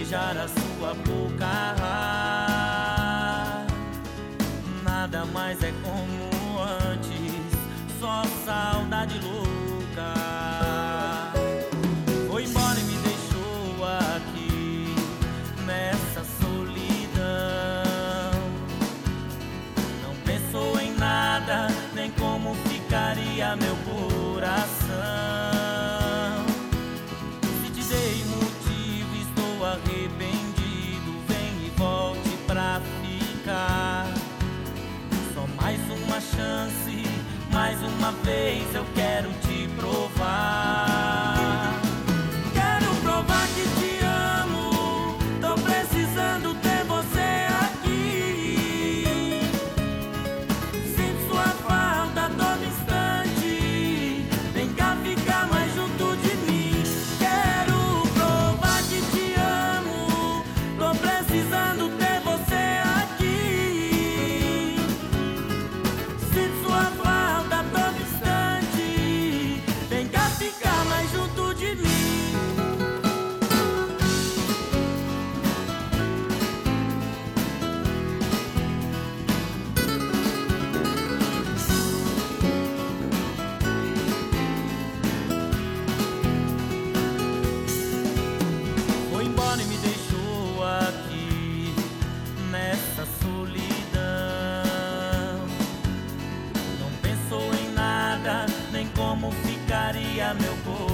beijar a sua boca. Nada mais é como antes, só saudade louca. Foi embora e me deixou aqui nessa solidão. Não pensou em nada, nem como ficaria meu coração. Se te dei motivo, estou arrependido. Vem e volte pra ficar. Só mais uma chance, mais uma vez eu quero te provar. Quero provar que te amo, tô precisando ter você aqui. Sinto sua falta a todo instante, vem cá ficar mais junto de mim. Quero provar que te amo, tô precisando ter você aqui. Sinto sua falta a todo instante, vem cá ficar mais junto de mim. Foi embora e me deixou aqui nessa solidão. Não pensou em nada, nem como ficaria meu corpo.